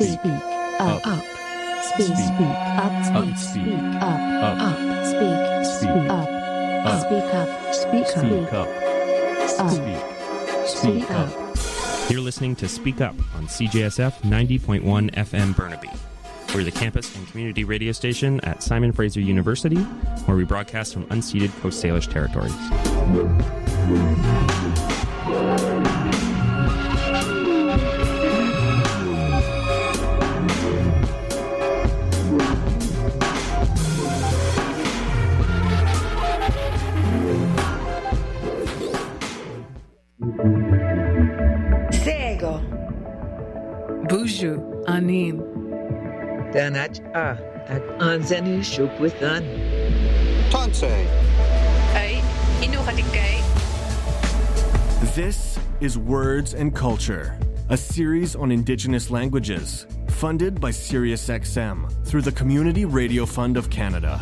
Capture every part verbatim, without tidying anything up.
speak, up, up, speak, speak, up, speak, speak, up, up, speak, speak, up, up, speak up, speak, speak up, speak, speak up. You're listening to Speak Up on C J S F ninety point one F M Burnaby. We're the campus and community radio station at Simon Fraser University, where we broadcast from unceded Coast Salish territories. Sego. Buju Anin. Danach a ak anzani shupwithan. Tonse. Ay, inukatikay. This is Words and Culture, a series on Indigenous languages, funded by SiriusXM through the Community Radio Fund of Canada.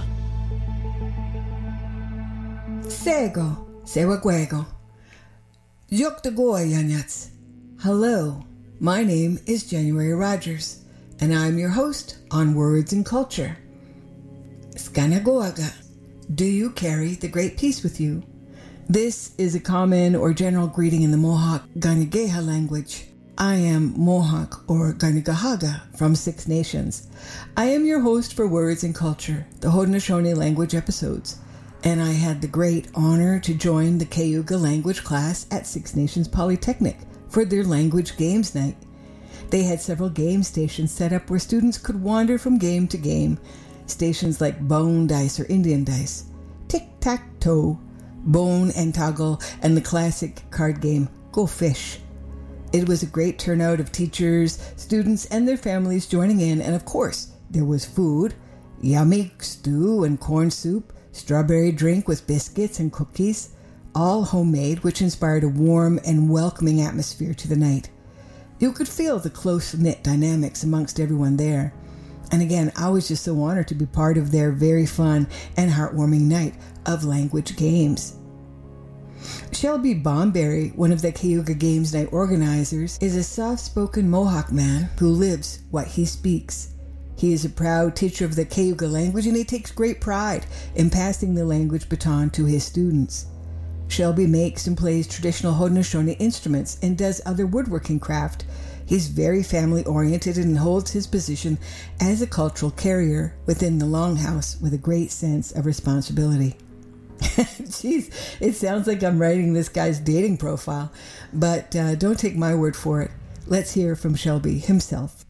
Sego, Sewaguego. Yoktagoyanyats. Hello, my name is January Rogers, and I'm your host on Words and Culture. Skanagoaga. Do you carry the Great Peace with you? This is a common or general greeting in the Mohawk Ganigeha language. I am Mohawk or Ganigahaga from Six Nations. I am your host for Words and Culture, the Haudenosaunee language episodes, and I had the great honor to join the Cayuga language class at Six Nations Polytechnic for their language games night. They had several game stations set up where students could wander from game to game. Stations like Bone Dice or Indian Dice, Tic-Tac-Toe, Bone and Toggle, and the classic card game Go Fish. It was a great turnout of teachers, students, and their families joining in, and of course, there was food, yummy stew and corn soup, strawberry drink with biscuits and cookies, all homemade, which inspired a warm and welcoming atmosphere to the night. You could feel the close-knit dynamics amongst everyone there. And again, I was just so honored to be part of their very fun and heartwarming night of language games. Shelby Bomberry, one of the Cayuga Games Night organizers, is a soft-spoken Mohawk man who lives what he speaks. He is a proud teacher of the Cayuga language, and he takes great pride in passing the language baton to his students. Shelby makes and plays traditional Haudenosaunee instruments and does other woodworking craft. He's very family-oriented and holds his position as a cultural carrier within the Longhouse with a great sense of responsibility. Jeez, it sounds like I'm writing this guy's dating profile, but uh, don't take my word for it. Let's hear from Shelby himself.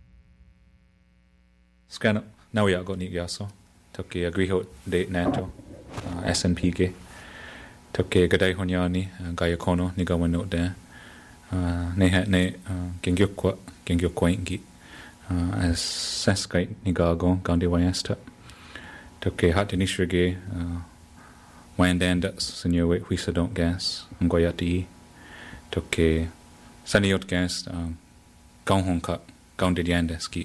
Skana nawya go ni yaso toki agriho de nato S N P K toki gadai honyani gayakono ni gawano de ne ha ne gengyokwa gengyokwa ingi as saskai ni gago gande wayasta toki hat inishrige wandandas senyo we huisa don't gas ngoyati toki saniot gas gaunhonka gaunde yandeski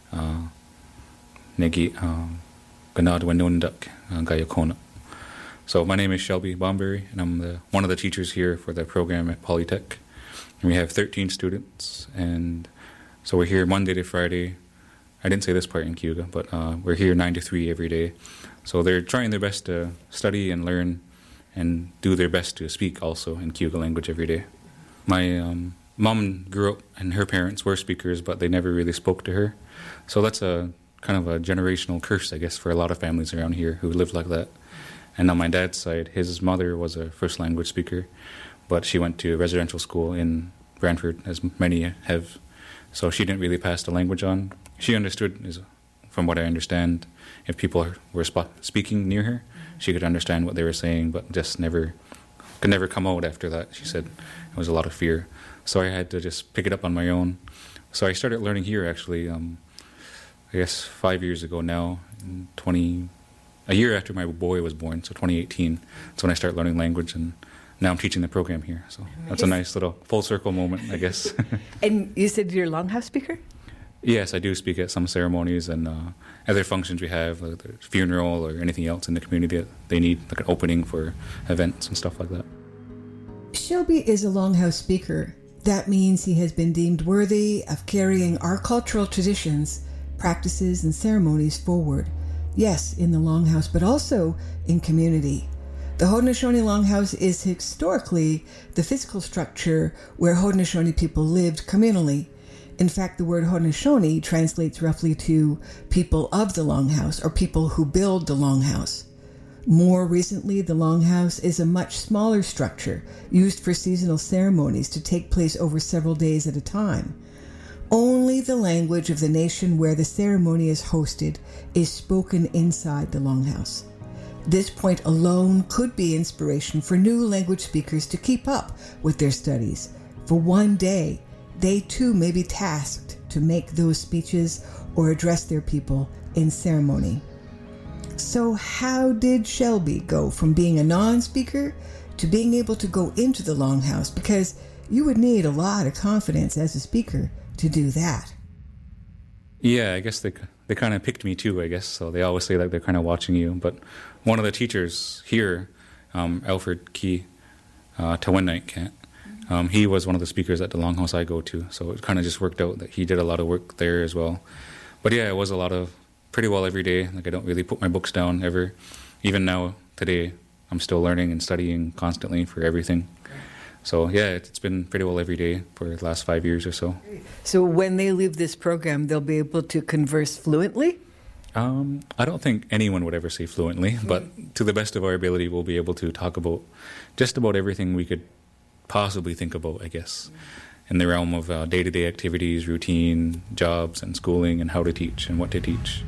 Negi Ganad Wanundak Gayakona. So my name is Shelby Bomberry, and I'm the one of the teachers here for the program at Polytech. And we have thirteen students, and so we're here Monday to Friday. I didn't say this part in Cayuga, but uh, we're here nine to three every day. So they're trying their best to study and learn and do their best to speak also in Cayuga language every day. My um, mom grew up and her parents were speakers, but they never really spoke to her. So that's a kind of a generational curse, I guess, for a lot of families around here who live like that. And on my dad's side, his mother was a first language speaker, but she went to residential school in Brantford, as many have. So she didn't really pass the language on. She understood, from what I understand, if people were sp- speaking near her, she could understand what they were saying, but just never could never come out after that. She said it was a lot of fear. So I had to just pick it up on my own. So I started learning here, actually, um, I guess five years ago now, in twenty, a year after my boy was born, so twenty eighteen. That's when I started learning language, and now I'm teaching the program here. So that's a nice little full circle moment, I guess. And you said you're a Longhouse speaker? Yes, I do speak at some ceremonies and uh, other functions we have, like the funeral or anything else in the community that they need, like an opening for events and stuff like that. Shelby is a Longhouse speaker, That means he has been deemed worthy of carrying our cultural traditions, practices, and ceremonies forward. Yes, in the Longhouse, but also in community. The Haudenosaunee Longhouse is historically the physical structure where Haudenosaunee people lived communally. In fact, the word Haudenosaunee translates roughly to people of the Longhouse or people who build the Longhouse. More recently, the Longhouse is a much smaller structure used for seasonal ceremonies to take place over several days at a time. Only the language of the nation where the ceremony is hosted is spoken inside the Longhouse. This point alone could be inspiration for new language speakers to keep up with their studies. For one day, they too may be tasked to make those speeches or address their people in ceremony. So how did Shelby go from being a non-speaker to being able to go into the Longhouse? Because you would need a lot of confidence as a speaker to do that. Yeah, I guess they they kind of picked me too, I guess. So they always say like they're kind of watching you. But one of the teachers here, um, Alfred Key, uh, Tawinite, um, he was one of the speakers at the Longhouse I go to. So it kind of just worked out that he did a lot of work there as well. But yeah, it was a lot of pretty well every day. Like I don't really put my books down ever. Even now, today, I'm still learning and studying constantly for everything. So yeah, it's been pretty well every day for the last five years or so. So when they leave this program, they'll be able to converse fluently? Um, I don't think anyone would ever say fluently, but to the best of our ability, we'll be able to talk about just about everything we could possibly think about, I guess, in the realm of uh, day-to-day activities, routine, jobs, and schooling, and how to teach and what to teach.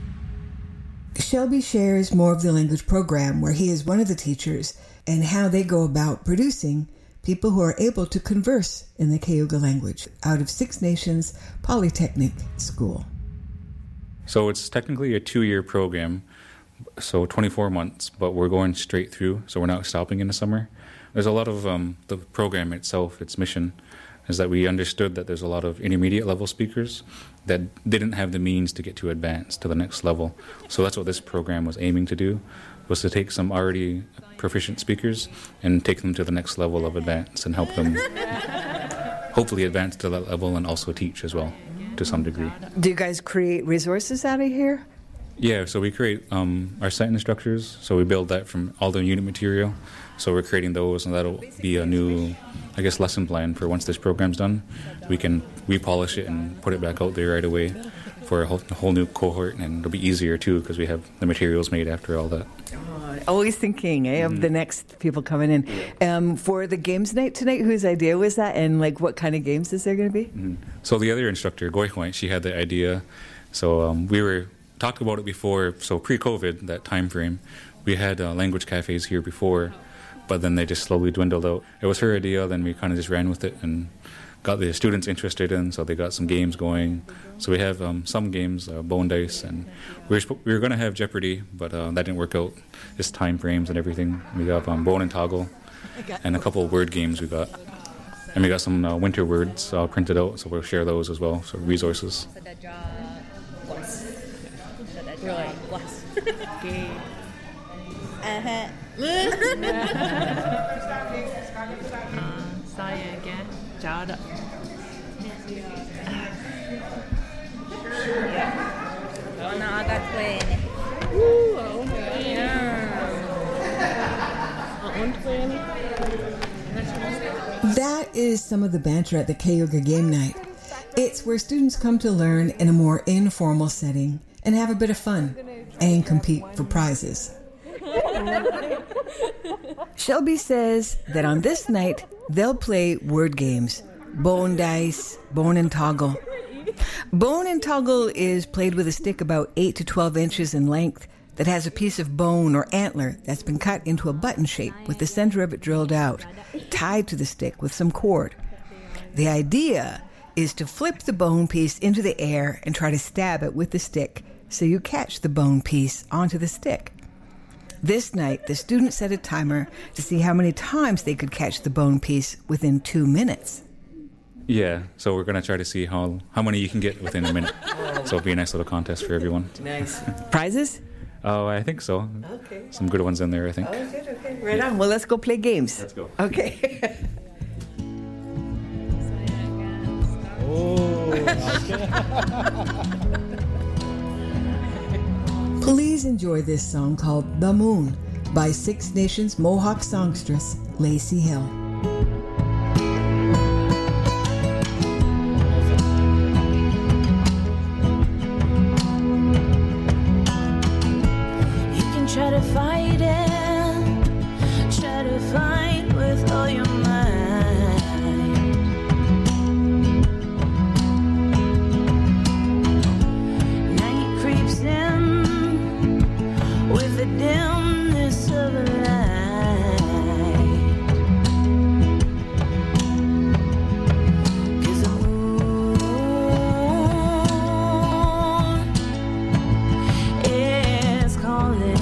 Shelby shares more of the language program where he is one of the teachers and how they go about producing people who are able to converse in the Cayuga language out of Six Nations Polytechnic School. So it's technically a two-year program, so twenty-four months, but we're going straight through, so we're not stopping in the summer. There's a lot of um, the program itself, its mission, is that we understood that there's a lot of intermediate level speakers that didn't have the means to get to advance to the next level. So that's what this program was aiming to do, was to take some already proficient speakers and take them to the next level of advance and help them hopefully advance to that level and also teach as well to some degree. Do you guys create resources out of here? Yeah, so we create um, our sentence structures, so we build that from all the unit material. So we're creating those, and that'll be a new, I guess, lesson plan for once this program's done. We can repolish it and put it back out there right away for a whole, a whole new cohort, and it'll be easier too because we have the materials made after all that. Oh, always thinking eh, of mm-hmm. the next people coming in. Um, for the games night tonight, whose idea was that, and like what kind of games is there going to be? Mm-hmm. So the other instructor, Goihuai, she had the idea. So um, we were talked about it before. So pre-COVID, that time frame, we had uh, language cafes here before, but then they just slowly dwindled out. It was her idea, then we kind of just ran with it and got the students interested in, so they got some games going. So we have um, some games, uh, bone dice, and we were, sp- we were going to have Jeopardy, but uh, that didn't work out. Just time frames and everything. We got um, bone and toggle, and a couple of word games we got. And we got some uh, winter words uh, printed out, so we'll share those as well, so resources. Uh-huh. Saya again. Jada. Mana agak plain. That is some of the banter at the Cayuga Game Night. It's where students come to learn in a more informal setting and have a bit of fun and compete for prizes. Shelby says that on this night, they'll play word games, bone dice, bone and toggle. Bone and toggle is played with a stick about eight to twelve inches in length that has a piece of bone or antler that's been cut into a button shape with the center of it drilled out, tied to the stick with some cord. The idea is to flip the bone piece into the air and try to stab it with the stick so you catch the bone piece onto the stick. This night, the students set a timer to see how many times they could catch the bone piece within two minutes. Yeah, so we're going to try to see how how many you can get within a minute. So it'll be a nice little contest for everyone. Nice. Prizes? Oh, I think so. Okay. Some good ones in there, I think. Oh, good, okay. Right on. Well, let's go play games. Let's go. Okay. Please enjoy this song called The Moon by Six Nations Mohawk songstress Lacey Hill. Try to fight it, try to fight with all your might. Night creeps in with the dimness of the light. 'Cause the moon is calling.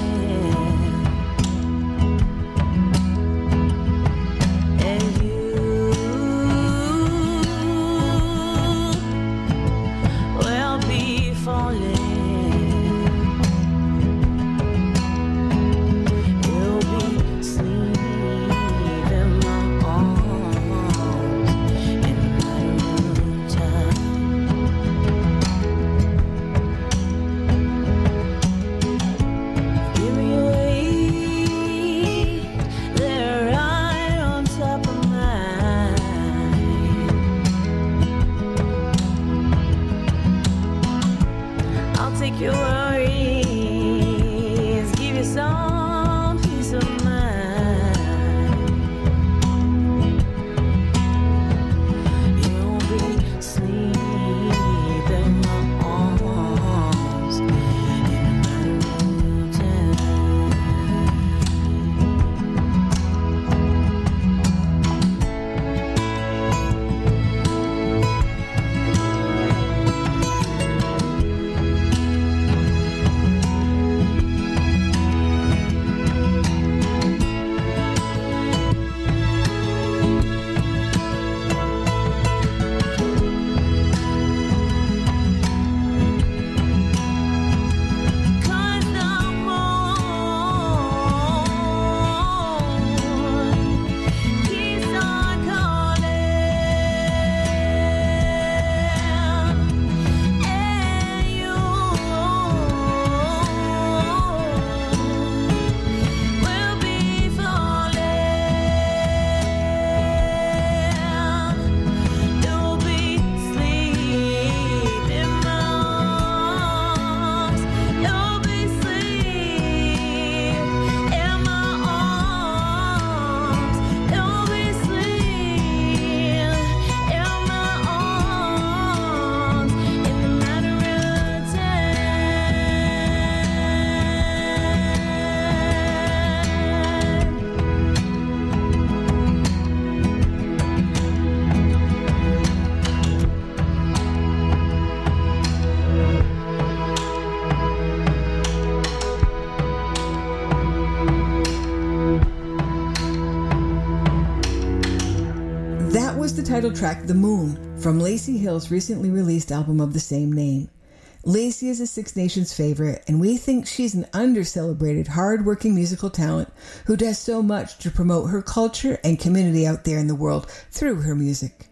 Title track The Moon from Lacey Hill's recently released album of the same name. Lacey is a Six Nations favorite, and we think she's an under-celebrated, hard-working musical talent who does so much to promote her culture and community out there in the world through her music.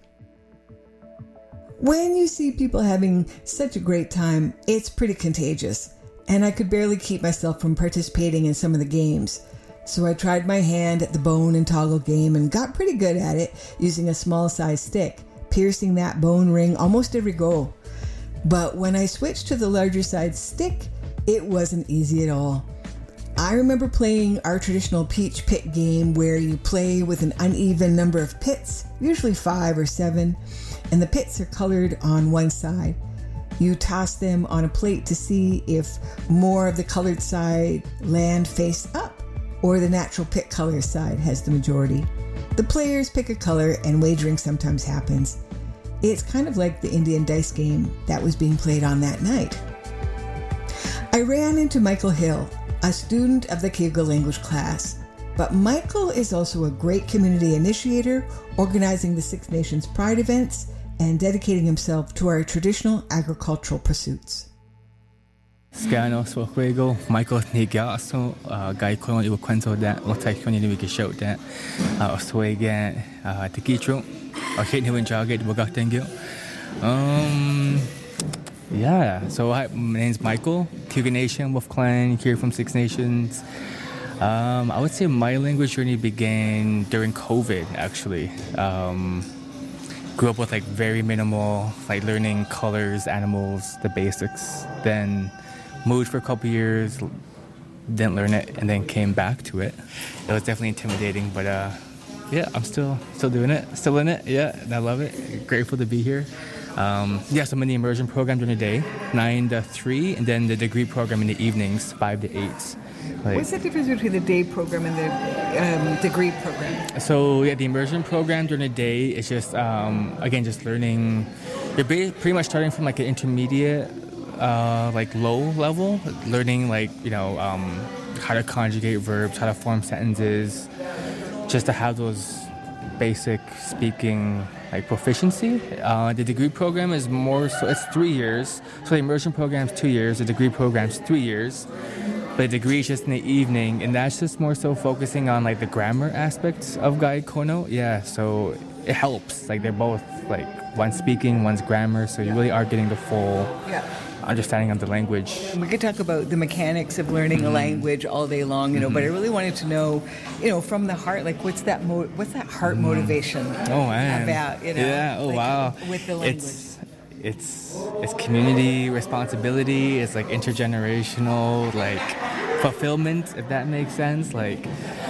When you see people having such a great time, it's pretty contagious, and I could barely keep myself from participating in some of the games. So I tried my hand at the bone and toggle game and got pretty good at it using a small size stick, piercing that bone ring almost every go. But when I switched to the larger size stick, it wasn't easy at all. I remember playing our traditional peach pit game where you play with an uneven number of pits, usually five or seven, and the pits are colored on one side. You toss them on a plate to see if more of the colored side land face up, or the natural pit color side has the majority. The players pick a color and wagering sometimes happens. It's kind of like the Indian dice game that was being played on that night. I ran into Michael Hill, a student of the Cayuga language class. But Michael is also a great community initiator, organizing the Six Nations Pride events and dedicating himself to our traditional agricultural pursuits. Scano Swahwego, Michael Nigaso, Guy Colon Iwaquenzo that, what I can even show that, Oswega, Tikitro, or Hit New and Jarget, Bogatangil. Um, yeah. So hi, my name's Michael, Cayuga Nation, Wolf Clan, here from Six Nations. Um, I would say my language journey began during COVID, actually. Um, grew up with like very minimal, like learning colors, animals, the basics. Then moved for a couple years, didn't learn it, and then came back to it. It was definitely intimidating, but uh, yeah, I'm still still doing it, still in it. Yeah, and I love it. Grateful to be here. Um, yeah, so I'm in the immersion program during the day, nine to three, and then the degree program in the evenings, five to eight. Like, what's the difference between the day program and the um, degree program? So yeah, the immersion program during the day is just um, again just learning. You're pretty much starting from like an intermediate, uh, like low level, learning like you know um, how to conjugate verbs, how to form sentences, just to have those basic speaking like proficiency. Uh, the degree program is more so it's three years. So the immersion program is two years. The degree program is three years. But the degree is just in the evening, and that's just more so focusing on like the grammar aspects of Gai Kono. Yeah, so it helps. Like they're both like one's speaking, one's grammar, so you really are getting the full yeah. understanding of the language. We could talk about the mechanics of learning mm-hmm. a language all day long, you know. Mm-hmm. But I really wanted to know, you know, from the heart, like what's that mo- what's that heart mm. motivation? Oh man, about you know, yeah, oh like, wow, with the language. It's, It's it's community responsibility. It's like intergenerational, like fulfillment, if that makes sense. Like,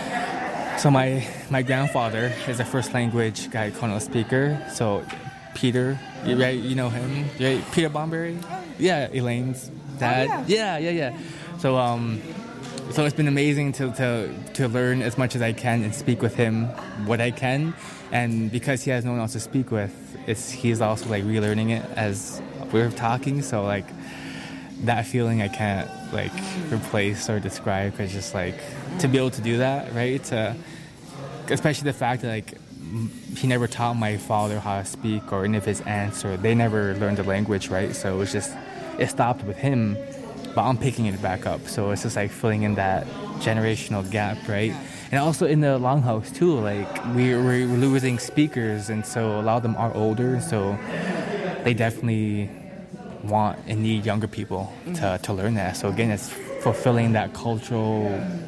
so my my grandfather is a first language Gai Kono speaker. So Peter, you, right? You know him, right? Peter Bomberry. Yeah, Elaine's dad. Oh, yeah. yeah, yeah, yeah. So um, so it's been amazing to to to learn as much as I can and speak with him what I can, and because he has no one else to speak with. It's he's also like relearning it as we're talking, so like that feeling I can't like replace or describe. Cause just like to be able to do that, right? To, especially the fact that like he never taught my father how to speak or any of his aunts, or they never learned the language, right? So it was just it stopped with him, but I'm picking it back up. So it's just like filling in that generational gap, right? And also in the longhouse too, like we, we're losing speakers, and so a lot of them are older, so they definitely want and need younger people to, to learn that. So again, it's fulfilling that cultural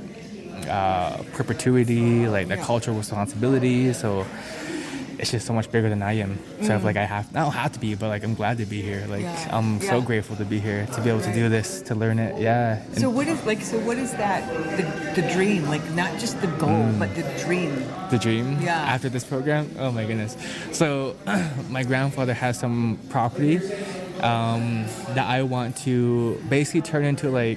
uh, perpetuity, like the cultural responsibility. So it's just so much bigger than I am. So mm. like I have, I don't have to be, but like I'm glad to be here. Like yeah. I'm yeah. so grateful to be here, to be able right. to do this, to learn it. Yeah. And so what is like? So what is that? The, the dream, like not just the goal, mm. but the dream. The dream. Yeah. After this program, oh my goodness. So my grandfather has some property um, that I want to basically turn into like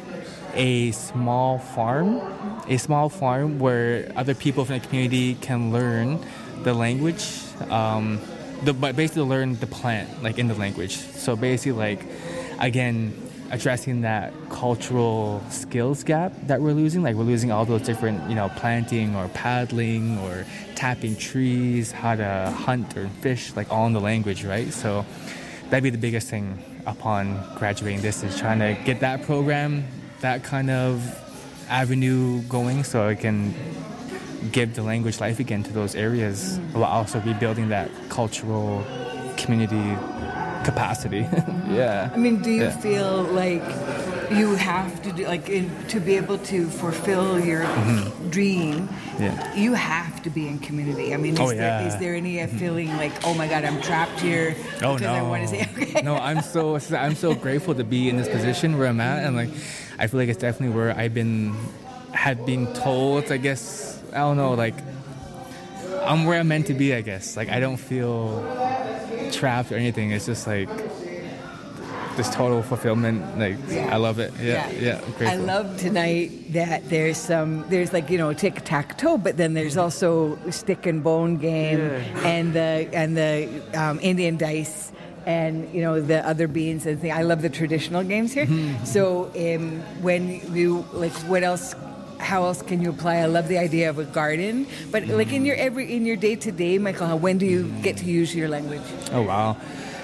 a small farm, a small farm where other people from the community can learn the language, um, the, but basically learn the plant, like in the language. So basically, like, again, addressing that cultural skills gap that we're losing. Like we're losing all those different, you know, planting or paddling or tapping trees, how to hunt or fish, like all in the language, right? So that'd be the biggest thing upon graduating this, is trying to get that program, that kind of avenue going, so I can give the language life again to those areas, while also rebuilding that cultural community capacity. yeah. I mean, do you yeah. feel like you have to do, like, in, to be able to fulfill your mm-hmm. dream, yeah. you have to be in community? I mean, is, oh, there, yeah. is there any uh, feeling like, oh my God, I'm trapped here oh, because no. I want to say, okay. No, I'm so I'm so grateful to be in this position where I'm at, and like, I feel like it's definitely where I've been, had been told, I guess, I don't know, like, I'm where I'm meant to be, I guess. Like, I don't feel trapped or anything. It's just like this total fulfillment. Like, yeah. I love it. Yeah, yeah. yeah I'm grateful. I love tonight that there's some, there's like, you know, tic-tac-toe, but then there's also stick and bone game yeah. and the and the um, Indian dice. And, you know, the other beans and things. I love the traditional games here. Mm-hmm. So um, when you, like, what else, how else can you apply? I love the idea of a garden. But, mm-hmm. like, in your every in your day-to-day, Michael, when do you get to use your language? Oh, wow.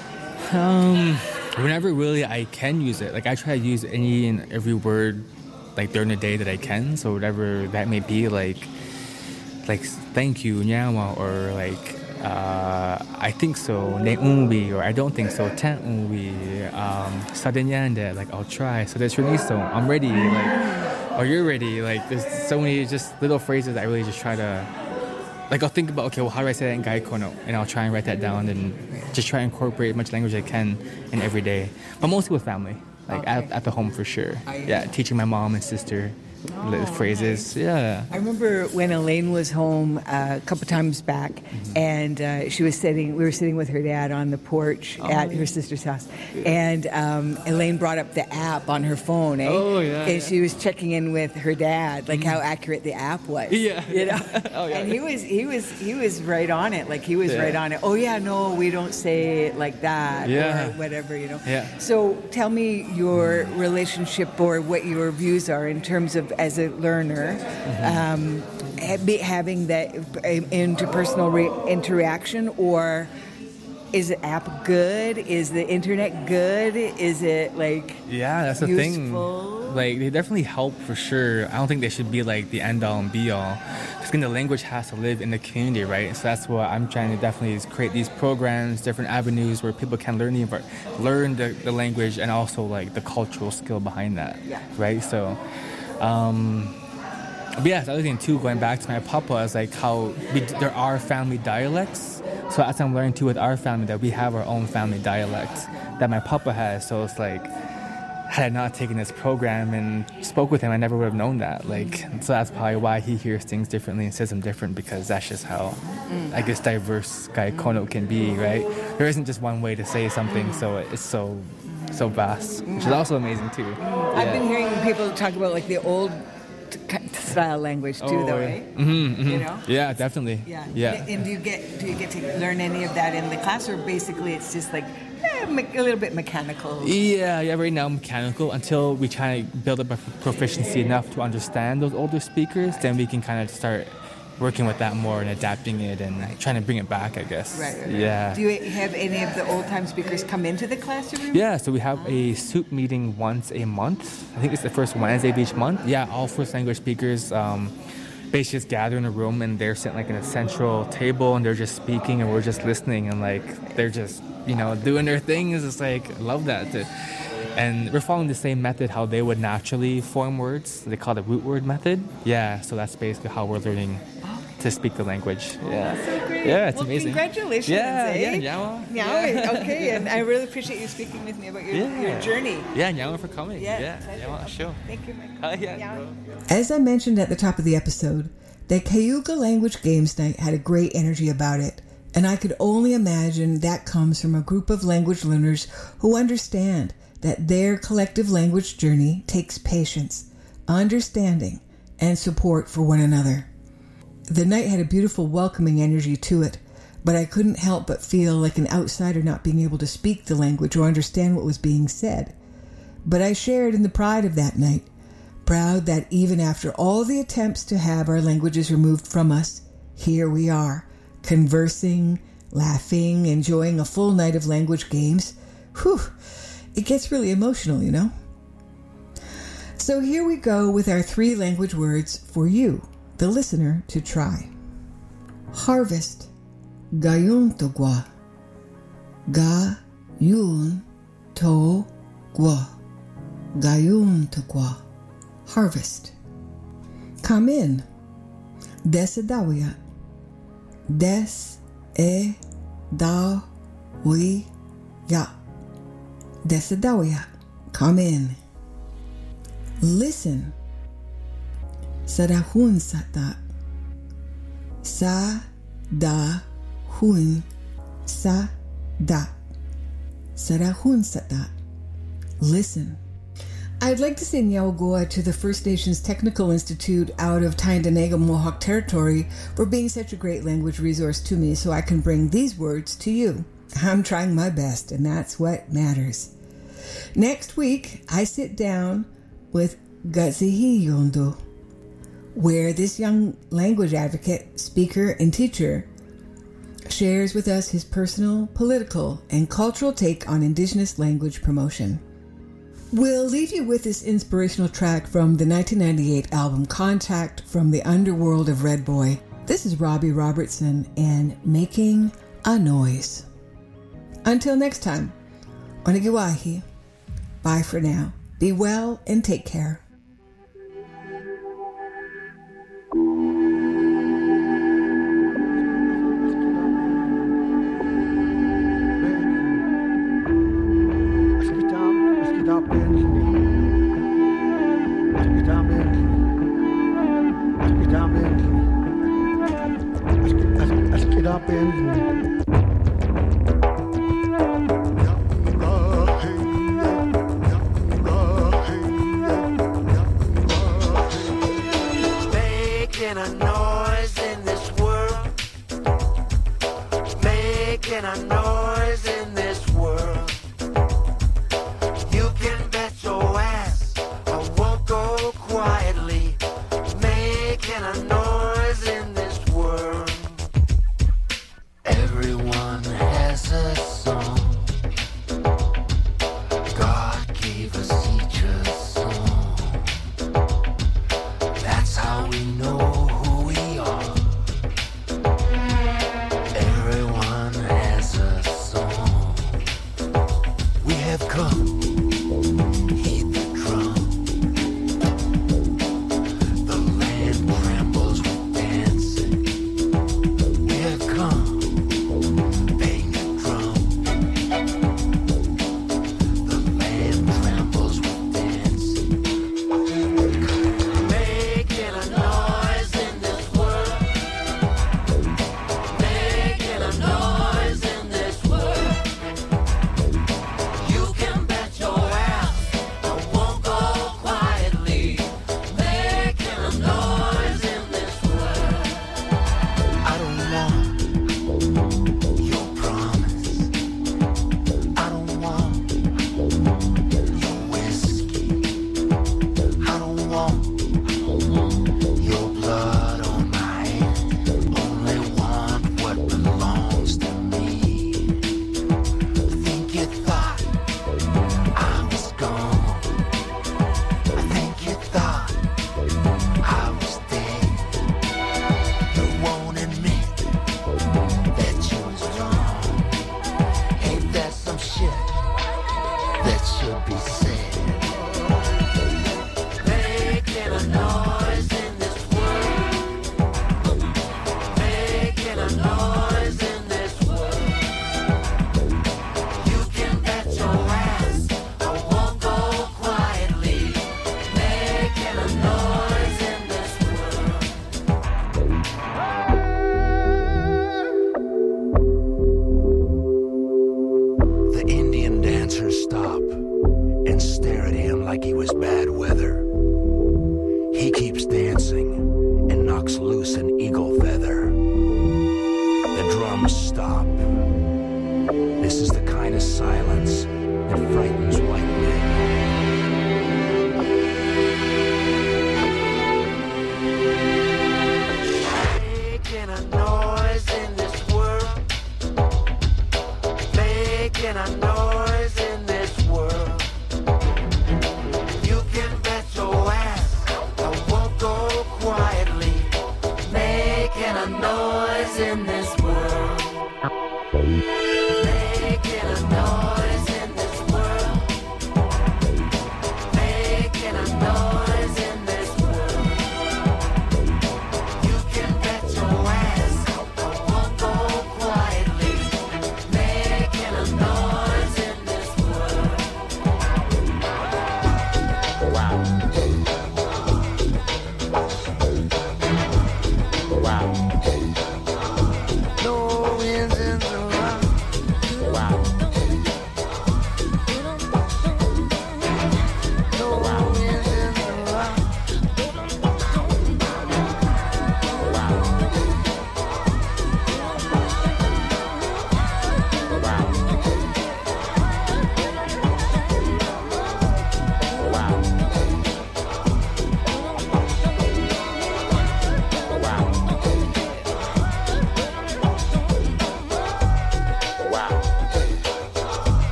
Um, whenever really I can use it. Like, I try to use any and every word, like, during the day that I can. So whatever that may be, like, like thank you, nyama, or, like, Uh, I think so. Ne unwi, or I don't think so. Ten unwi. Um, Sadanyanda, like I'll try. So there's Reniso. I'm ready. Like, or you're ready. Like there's so many just little phrases that I really just try to. Like I'll think about, okay, well, how do I say that in Gaikono? And I'll try and write that down and just try and incorporate as much language as I can in every day. But mostly with family, like okay. at, at the home for sure. Yeah, teaching my mom and sister little oh, phrases. Nice. Yeah. I remember when Elaine was home uh, a couple times back, mm-hmm. and uh, she was sitting. We were sitting with her dad on the porch oh, at yeah. her sister's house, and um, Elaine brought up the app on her phone. Eh? Oh yeah. And yeah. she was checking in with her dad, like mm-hmm. how accurate the app was. Yeah. You know. oh yeah. And he was he was he was right on it. Like he was yeah. right on it. Oh yeah, no, we don't say it like that. Yeah. Or whatever, you know. Yeah. So tell me your relationship or what your views are in terms of as a learner, mm-hmm. um, having that interpersonal re- interaction, or is the app good? Is the internet good? Is it like yeah, that's the useful? thing. Like they definitely help for sure. I don't think they should be like the end all and be all. Because the language has to live in the community, right? So that's what I'm trying to definitely is create these programs, different avenues where people can learn the learn the, the language and also like the cultural skill behind that, yeah. right? So. Um, but yeah, the other thing too, going back to my papa, is like how we, there are family dialects. So as I'm learning too with our family, that we have our own family dialects that my papa has. So it's like, had I not taken this program and spoke with him, I never would have known that. Like, so that's probably why he hears things differently and says them different, because that's just how, mm. I guess, diverse Gaikono can be, right? There isn't just one way to say something, so it's so. so vast, which is also amazing too. Yeah. I've been hearing people talk about like the old t- style language too, oh, though, yeah. right? Mm-hmm, mm-hmm. You know? Yeah, definitely. Yeah. yeah. And do you get do you get to learn any of that in the class, or basically it's just like eh, a little bit mechanical? Yeah, yeah. Right now mechanical until we try to build up a proficiency enough to understand those older speakers. Then we can kind of start working with that more and adapting it and right. trying to bring it back, I guess. Right, right, yeah. Do you have any of the old-time speakers come into the classroom? Yeah, so we have a soup meeting once a month. I think it's the first Wednesday of each month. Yeah, all first language speakers um, basically just gather in a room, and they're sitting like in a central table, and they're just speaking, and we're just listening, and like they're just, you know, doing their things. It's like, I love that. And we're following the same method how they would naturally form words. They call it the root word method. Yeah, so that's basically how we're learning to speak the language. Yeah, that's so great. Yeah, it's well, amazing. Congratulations, yeah, eh? Yeah, Nyawa. Nyawa, yeah. Okay, and I really appreciate you speaking with me about your, yeah. your journey. Yeah, Nyawa for coming. Yeah, yeah Nyawa, okay. sure. Thank you, Mike. Uh, yeah, As I mentioned at the top of the episode, the Cayuga Language Games Night had a great energy about it, and I could only imagine that comes from a group of language learners who understand that their collective language journey takes patience, understanding, and support for one another. The night had a beautiful, welcoming energy to it, but I couldn't help but feel like an outsider not being able to speak the language or understand what was being said. But I shared in the pride of that night, proud that even after all the attempts to have our languages removed from us, here we are, conversing, laughing, enjoying a full night of language games. Whew, it gets really emotional, you know? So here we go with our three language words for you, the listener, to try. Harvest. Gayun to gua. Ga-yun to gua. Gayun to gua. Harvest. Come in. Desedawia. Des e da we ya. Desedawia. Come in. Listen. Sarahun sata. Sa da hun sa da. Sarahun sata. Listen. I'd like to say Nyawagoa to the First Nations Technical Institute out of Tyendinaga Mohawk Territory for being such a great language resource to me so I can bring these words to you. I'm trying my best, and that's what matters. Next week, I sit down with Gazihi Yondo, where this young language advocate, speaker, and teacher shares with us his personal, political, and cultural take on Indigenous language promotion. We'll leave you with this inspirational track from the nineteen ninety-eight album Contact from the Underworld of Red Boy, This is Robbie Robertson and Making a Noise. Until next time, Onigiwahi. Bye for now. Be well and take care. Making a noise in this world. Making a noise in this world. You can bet your ass I won't go quietly. Making a noise in this world. Everyone has a song. God gave us each a song. That's how we know who we are. Everyone has a song. We have come. Heed the drum. The land trembles with dancing. We have come. Bang the drum. The land trembles with dancing. Making a noise in this world. Making a noise in this world. You can bet your ass I won't go quietly. Making a noise in this world. I don't want your promise. I don't want your whiskey. I don't want your blood on my hand. Only want what belongs to me. I think you thought I was gone. I think you thought I was dead. You won't admit that you was wrong. Ain't that some shit that should be said? Making a noise in this world. Making a noise in this world. You can bet your ass I won't go quietly. Making a noise in this world. The Indian dancers stop and stare at him like he was bad weather. He keeps dancing and knocks loose an eagle feather. The drums stop. This is the kind of silence that frightens